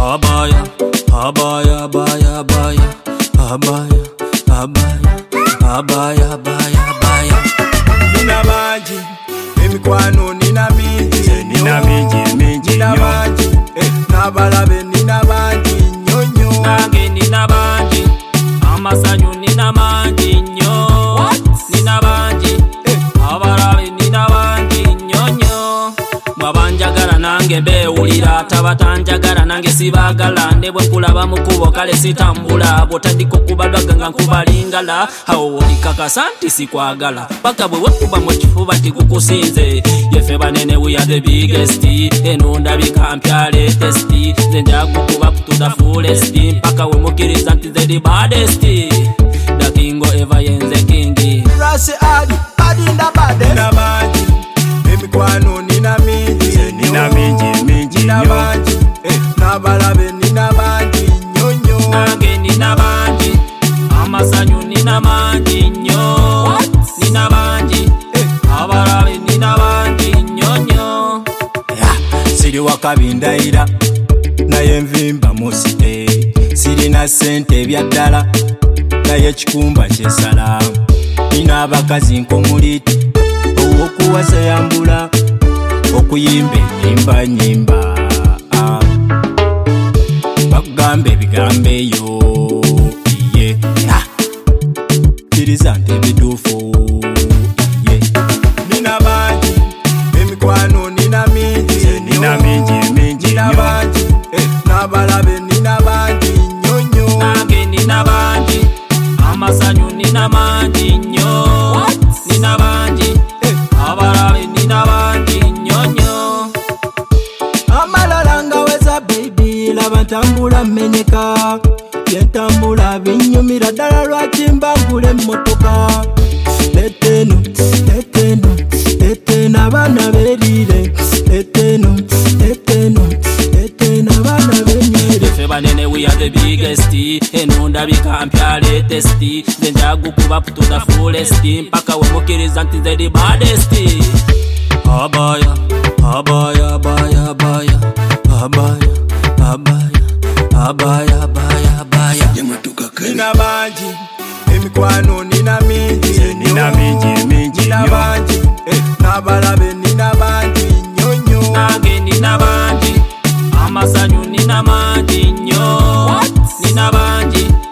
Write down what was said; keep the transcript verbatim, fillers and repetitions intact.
Abaya, abaya, abaya, abaya, abaya, abaya, abaya, abaya, abaya. Nina banji, emikwano nina mingi, nina mingi, mingi, nina banji, eh, nabalabe nina banji, nyonyo. Nange nina banji, amasanyu nina manji, nyo. Nina banji, eh, abalabe nina banji, nyonyo. Mwabanjagala nange bewulira, tabatanjagala nange sibagala. Ne bwe nkulaba mu kkubo kale sitambula, bw'otandika okubadwaga nga nkubalingala. Awo olikakasa nti sikwagala, paka bwe wekuba mu kifuba tikukusinze. Yeffe banene we are the biggest, eno ndabika mpya latest. Nze njakukuba to the fullest, mpaka we mukkiriza nti nze the baddest. The king ever yenze kingi. Rasi adi, adi nda bade. Nina banji, emikwano nina mingi, nina mingi, mingi, nina banji, eh, nabalabe nina banji, nyonyo. Nange nina banji, amasanyu nina manji, nyo. Nina banji, eh, abalabe nina banji, nyonyo. Siri wakabindaira, naye nvimba musite. Sirina sente ebyaddala, naye kikumba kyesala. Nina abakazi nkomuliti, owokuwasa yambula, okuyimba enyimba nyimba. Bagambe ebigambo eyo, iye kiriza nti ebituufu, iye. Nina banji, emikwano nina mingi, nina mingi, mingi, nina banji, eh, nabalabe nina banji, nyonyo. Nange nina banji, amasanyu nina manji, nyo. Nina banji, eh, abalabe nina banji, nyonyo. Amalala nga weza baby, laba ntambula menyeka. Yentambula binyumira ddala lwaki mbangula emmotoka. Leteno, leteno, leteno abaana berire. Leteno, leteno, leteno abaana benyire. Yeffe banene we are the biggest, eno ndabika mpya latest. Nze njakukuba to the fullest, mpaka we mukkiriza nti nze the baddest. Abaya, abaya, abaya, abaya, abaya, abaya, abaya, abaya, abaya. Nina banji, emikwano nina mingi, nina mingi, mingi, nina banji, eh, nabalabe nina banji, nyonyo. Nange nina banji, amasanyu nina manji, nyo. Nina banji,